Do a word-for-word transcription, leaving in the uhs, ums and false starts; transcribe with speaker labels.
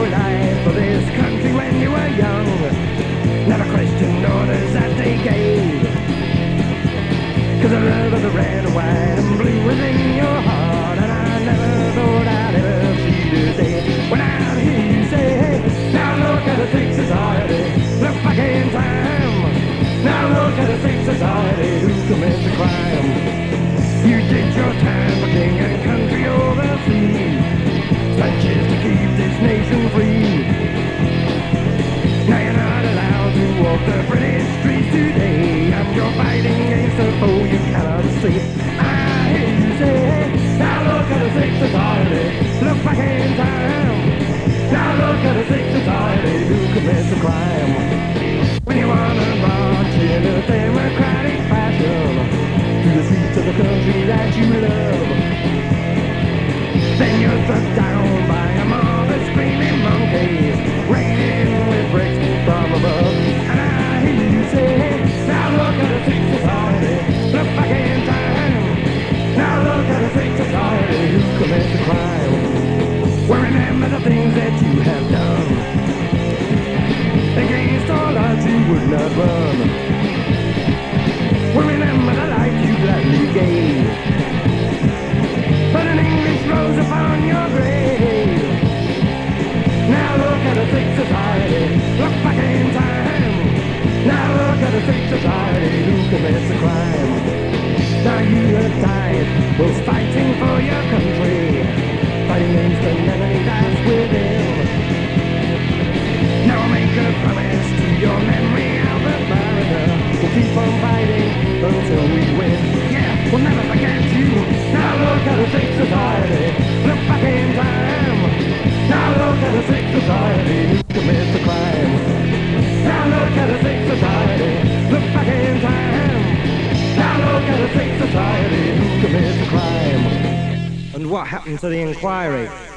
Speaker 1: your life for this country when you were young. Never questioned orders that they gave, 'cause the love of the red, white and blue was in your heart. And I never thought I'd ever see the day when I'd hear you say, hey, now look at the sick society, look back in time. Now look at the sick society who commits a crime. You did your time for king and country overseas, spent years to keep this nation free. Now you're not allowed to walk the British streets today, and you're fighting against a foe you cannot see. I hear you say, hey, now look at the sick society, look back in time. Now look at the sick society who commits a crime. When you wanna march in a democratic fashion through the streets of the country that you love, then you're struck down by a mob of screaming monkeys, raining with bricks from above. And I hear you say, hey, now look at the sick society, look back in time. Now look at the sick society who commits a crime. Well, remember the things that you have done, against all odds you would not run. Well, remember the life you gladly gave, but an English rose upon your grave. Now look at the sick society, look back in time. Now look at the sick society who commits a crime. Now you have died whilst fighting for your country, fighting against an enemy that's within. Now make a promise to your memory, Albert Mariner. We'll keep on fighting until we win. Yeah, we'll never forget you. Now look at the sick society, look back in time. Now look at the sick society who commits the crime. Now look at the sick society, look back in time. Now look at the sick society who commits the crime. And what happened to the inquiry?